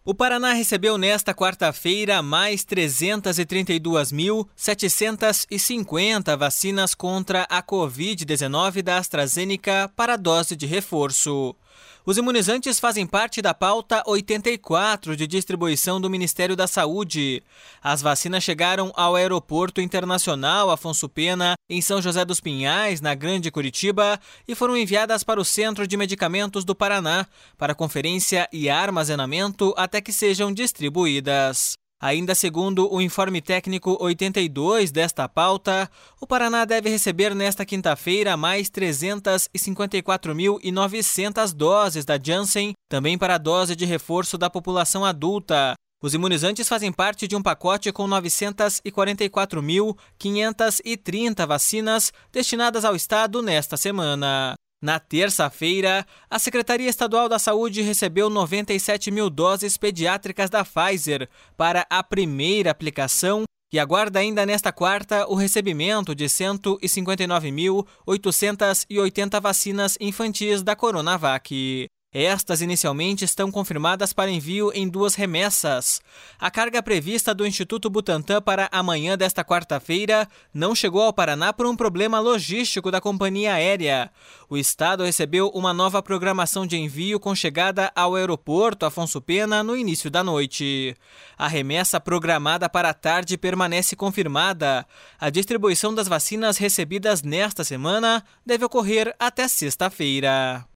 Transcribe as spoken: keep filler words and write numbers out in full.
O Paraná recebeu nesta quarta-feira mais trezentas e trinta e duas mil, setecentas e cinquenta vacinas contra a covid dezenove da AstraZeneca para dose de reforço. Os imunizantes fazem parte da pauta oitenta e quatro de distribuição do Ministério da Saúde. As vacinas chegaram ao Aeroporto Internacional Afonso Pena, em São José dos Pinhais, na Grande Curitiba, e foram enviadas para o Centro de Medicamentos do Paraná, para conferência e armazenamento até que sejam distribuídas. Ainda segundo o informe técnico oitenta e dois desta pauta, o Paraná deve receber nesta quinta-feira mais trezentas e cinquenta e quatro mil e novecentas doses da Janssen, também para a dose de reforço da população adulta. Os imunizantes fazem parte de um pacote com novecentas e quarenta e quatro mil, quinhentas e trinta vacinas destinadas ao estado nesta semana. Na terça-feira, a Secretaria Estadual da Saúde recebeu noventa e sete mil doses pediátricas da Pfizer para a primeira aplicação e aguarda ainda nesta quarta o recebimento de cento e cinquenta e nove mil, oitocentas e oitenta vacinas infantis da Coronavac. Estas inicialmente estão confirmadas para envio em duas remessas. A carga prevista do Instituto Butantan para amanhã desta quarta-feira não chegou ao Paraná por um problema logístico da companhia aérea. O estado recebeu uma nova programação de envio com chegada ao aeroporto Afonso Pena no início da noite. A remessa programada para a tarde permanece confirmada. A distribuição das vacinas recebidas nesta semana deve ocorrer até sexta-feira.